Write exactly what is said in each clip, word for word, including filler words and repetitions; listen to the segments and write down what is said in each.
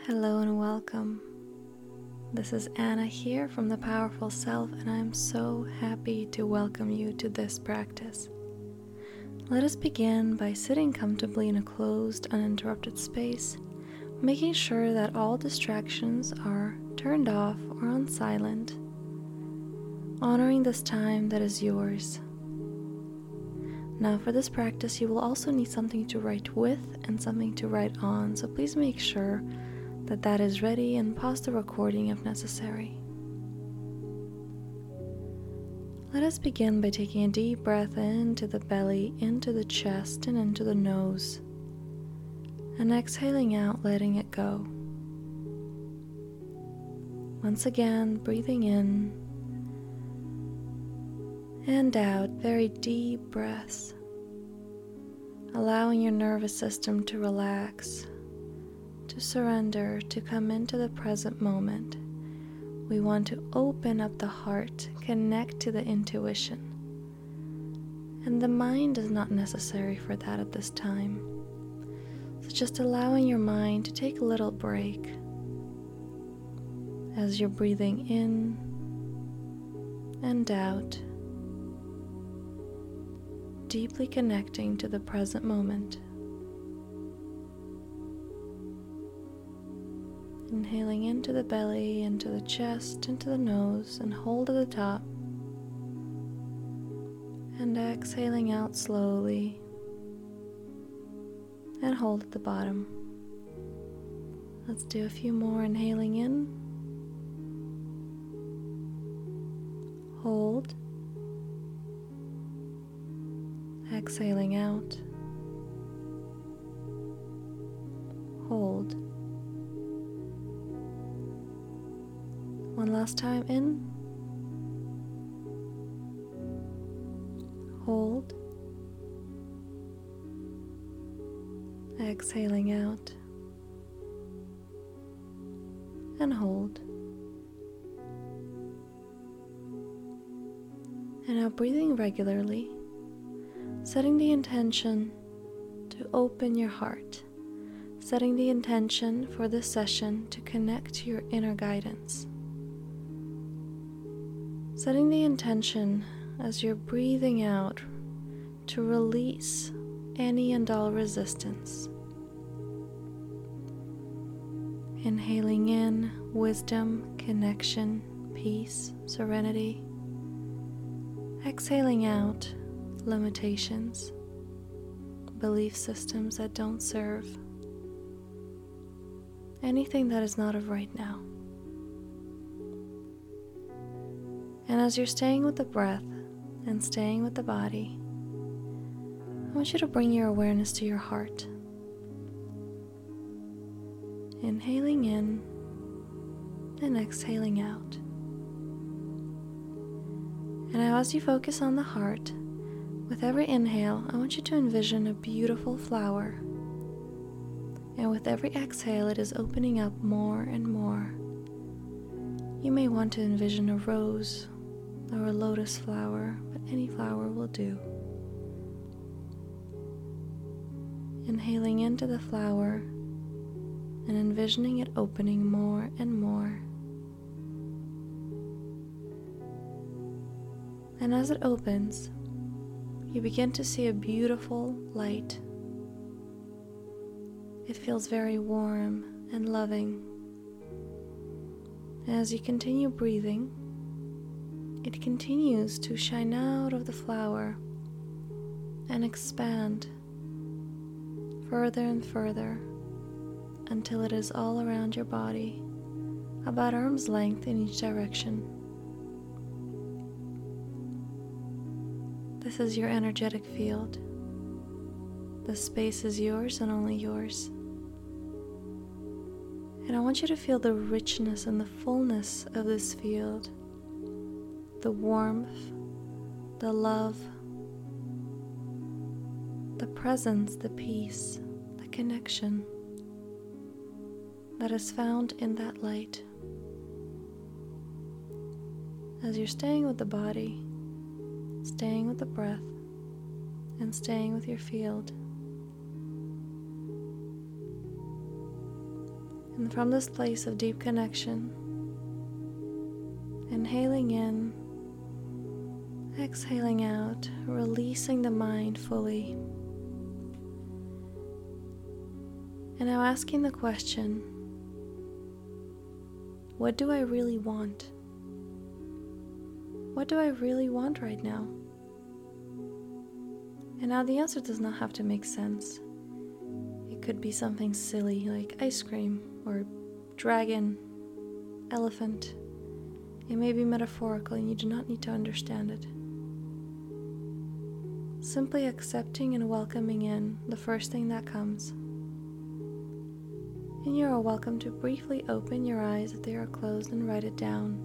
Hello and welcome. This is Anna here from The Powerful Self, and I'm so happy to welcome you to this practice. Let us begin by sitting comfortably in a closed, uninterrupted space, making sure that all distractions are turned off or on silent, honoring this time that is yours. Now for this practice, you will also need something to write with and something to write on, so please make sure that that is ready and pause the recording if necessary. Let us begin by taking a deep breath into the belly, into the chest, and into the nose, and exhaling out, letting it go. Once again, breathing in and out, very deep breaths, allowing your nervous system to relax, to surrender, to come into the present moment. We want to open up the heart, connect to the intuition. And the mind is not necessary for that at this time. So just allowing your mind to take a little break as you're breathing in and out, deeply connecting to the present moment. Inhaling into the belly, into the chest, into the nose, and hold at the top. And exhaling out slowly, and hold at the bottom. Let's do a few more. Inhaling in, hold, exhaling out, hold. One last time in, hold, exhaling out, and hold. And now breathing regularly, setting the intention to open your heart, setting the intention for this session to connect to your inner guidance. Setting the intention as you're breathing out to release any and all resistance. Inhaling in wisdom, connection, peace, serenity. Exhaling out limitations, belief systems that don't serve, anything that is not of right now. And as you're staying with the breath and staying with the body, I want you to bring your awareness to your heart. Inhaling in and exhaling out. And now as you focus on the heart, with every inhale, I want you to envision a beautiful flower. And with every exhale, it is opening up more and more. You may want to envision a rose or a lotus flower, but any flower will do. Inhaling into the flower and envisioning it opening more and more. And as it opens, you begin to see a beautiful light. It feels very warm and loving. And as you continue breathing, it continues to shine out of the flower and expand further and further until it is all around your body, about arm's length in each direction. This is your energetic field. The space is yours and only yours. And I want you to feel the richness and the fullness of this field. The warmth, the love, the presence, the peace, the connection that is found in that light. As you're staying with the body, staying with the breath, and staying with your field, And from this place of deep connection, inhaling in, exhaling out, releasing the mind fully. And now asking the question, what do I really want? What do I really want right now? And now the answer does not have to make sense. It could be something silly like ice cream or dragon, elephant. It may be metaphorical and you do not need to understand it. Simply accepting and welcoming in the first thing that comes. And you are welcome to briefly open your eyes if they are closed and write it down.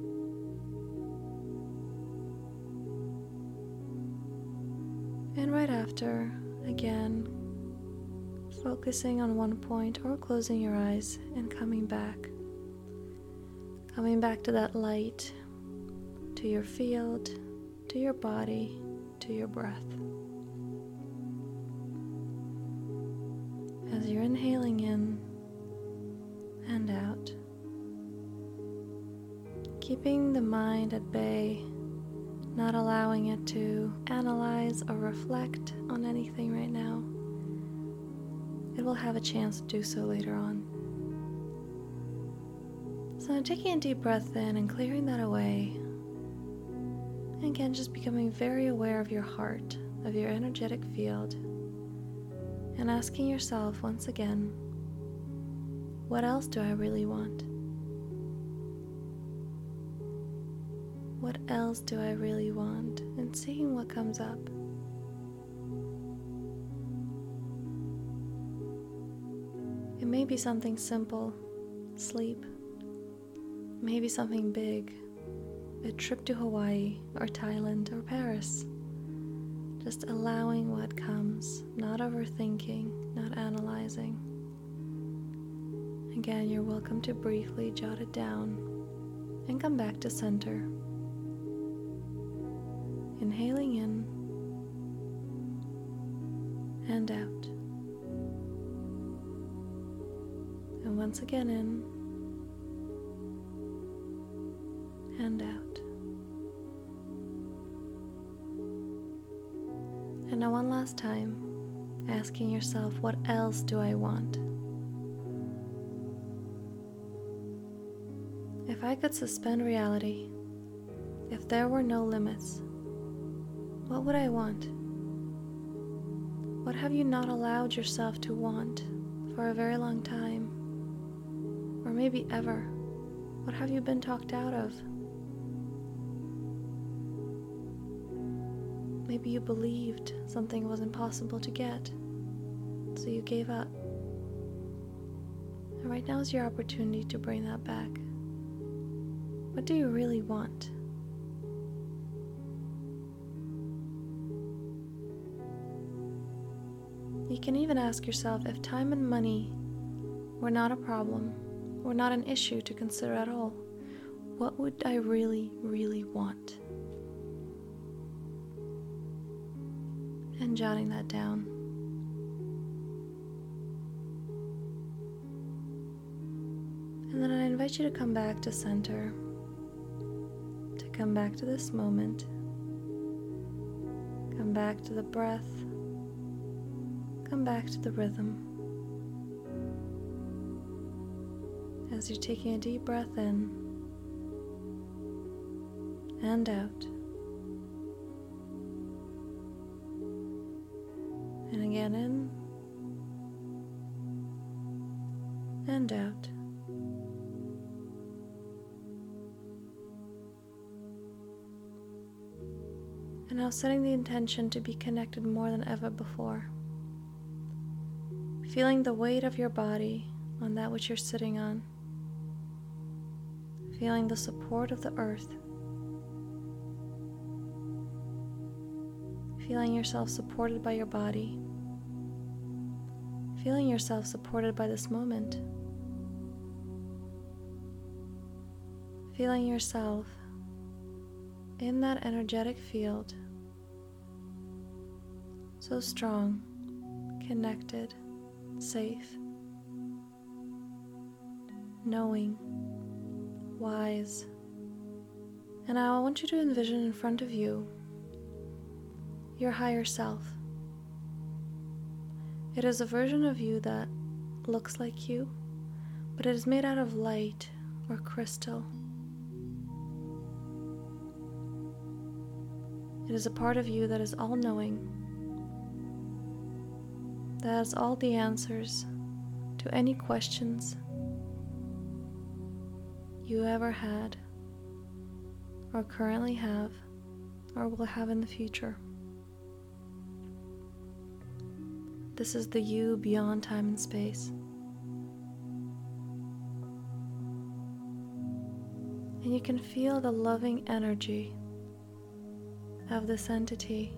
And right after, again, focusing on one point or closing your eyes and coming back. Coming back to that light, to your field, to your body, to your breath. As you're inhaling in and out, keeping the mind at bay, not allowing it to analyze or reflect on anything right now. It will have a chance to do so later on. So I'm taking a deep breath in and clearing that away. And again, just becoming very aware of your heart, of your energetic field, and asking yourself once again, what else do I really want? What else do I really want? And seeing what comes up. It may be something simple, sleep. Maybe something big, a trip to Hawaii or Thailand or Paris. Just allowing what comes, not overthinking, not analyzing. Again, you're welcome to briefly jot it down and come back to center. Inhaling in and out. And once again in and out. And now one last time, asking yourself, what else do I want? If I could suspend reality, if there were no limits, what would I want? What have you not allowed yourself to want for a very long time? Or maybe ever? What have you been talked out of? Maybe you believed something was impossible to get, so you gave up. And right now is your opportunity to bring that back. What do you really want? You can even ask yourself if time and money were not a problem, were not an issue to consider at all, what would I really, really want? And jotting that down. And then I invite you to come back to center, to come back to this moment, come back to the breath, come back to the rhythm. As you're taking a deep breath in and out. And again in and out. And now setting the intention to be connected more than ever before. Feeling the weight of your body on that which you're sitting on. Feeling the support of the earth. Feeling yourself supported by your body. Feeling yourself supported by this moment. Feeling yourself in that energetic field, so strong, connected, safe. knowing, wise. And now I want you to envision in front of you your higher self. It is a version of you that looks like you, but it is made out of light or crystal. It is a part of you that is all-knowing, that has all the answers to any questions you ever had, or currently have, or will have in the future. This is the you beyond time and space. And you can feel the loving energy of this entity,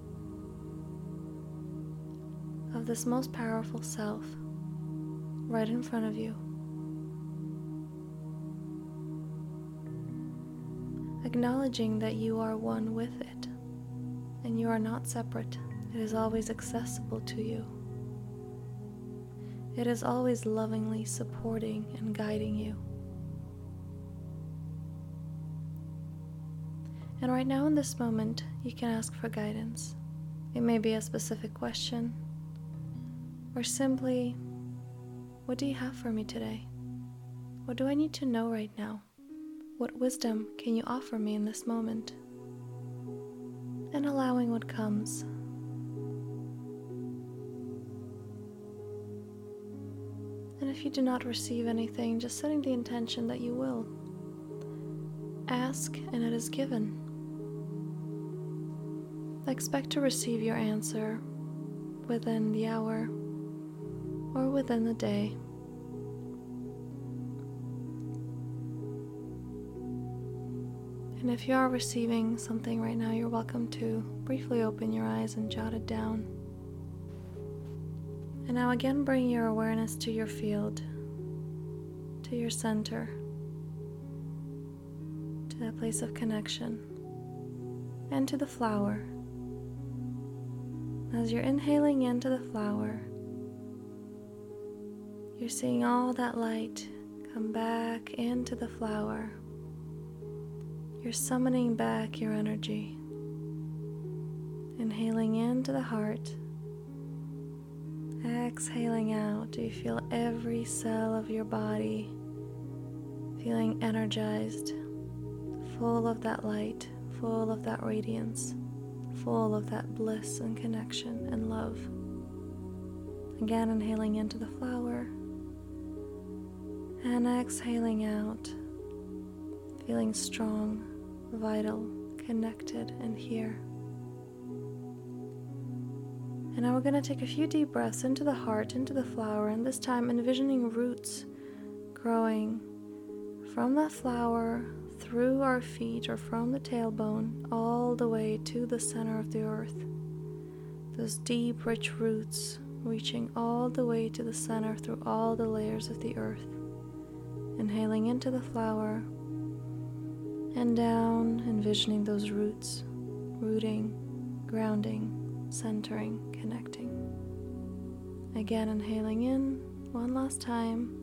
of this most powerful self right in front of you. Acknowledging that you are one with it and you are not separate. It is always accessible to you. It is always lovingly supporting and guiding you. And right now in this moment, you can ask for guidance. It may be a specific question, or simply, what do you have for me today? What do I need to know right now? What wisdom can you offer me in this moment? And allowing what comes. And if you do not receive anything, just setting the intention that you will. Ask and it is given. Expect to receive your answer within the hour or within the day. And if you are receiving something right now, you're welcome to briefly open your eyes and jot it down. And now again bring your awareness to your field, to your center, to that place of connection, and to the flower. As you're inhaling into the flower, you're seeing all that light come back into the flower. You're summoning back your energy. Inhaling into the heart. Exhaling out. Do you feel every cell of your body feeling energized, full of that light, full of that radiance, full of that bliss and connection and love? Again, inhaling into the flower and exhaling out, feeling strong, vital, connected, and here. And now we're going to take a few deep breaths into the heart, into the flower, and this time envisioning roots growing from that flower through our feet or from the tailbone all the way to the center of the earth. Those deep, rich roots reaching all the way to the center through all the layers of the earth. Inhaling into the flower and down, envisioning those roots, rooting, grounding, centering, connecting. Again, inhaling in one last time,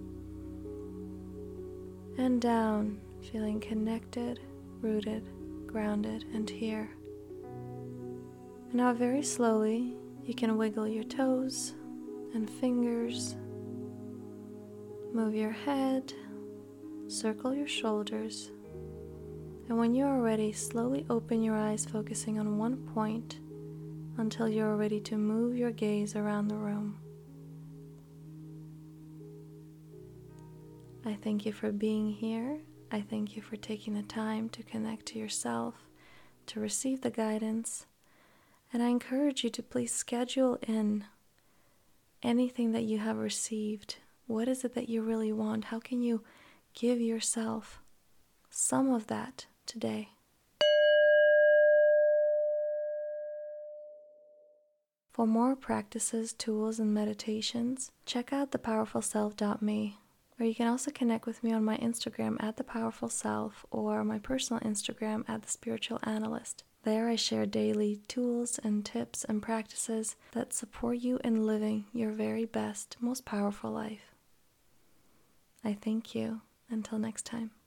and down, feeling connected, rooted, grounded, and here. And now very slowly, you can wiggle your toes and fingers, move your head, circle your shoulders, and when you are ready, slowly open your eyes, focusing on one point until you are ready to move your gaze around the room. I thank you for being here. I thank you for taking the time to connect to yourself, to receive the guidance, and I encourage you to please schedule in anything that you have received. What is it that you really want? How can you give yourself some of that today? For more practices, tools, and meditations, check out the powerful self dot me, or you can also connect with me on my Instagram at The Powerful Self or my personal Instagram at The Spiritual Analyst. There I share daily tools and tips and practices that support you in living your very best, most powerful life. I thank you. Until next time.